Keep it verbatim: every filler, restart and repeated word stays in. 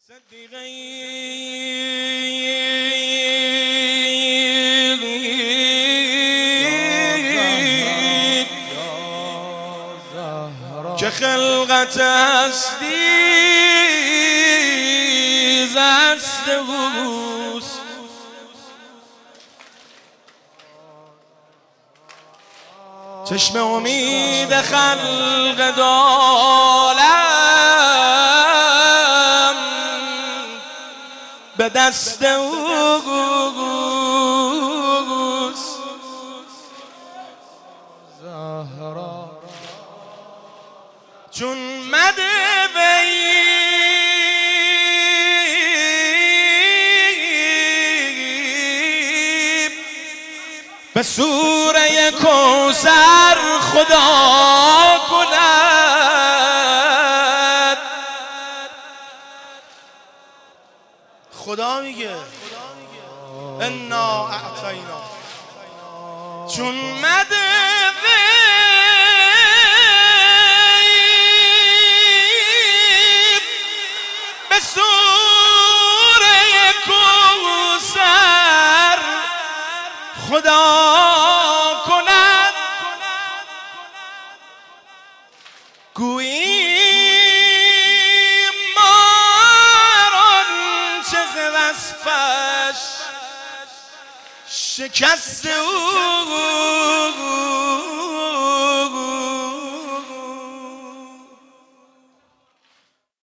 که خلقت هستی زست اوست، چشم امید خلق دالم به دست اوست. زهرا چون مده وی به سوره کوثر خدا کند. خدا میگه انا اعطینا چون مده به سوره کوثر خدا کند. گویی ماران چه ز وصفش شکست او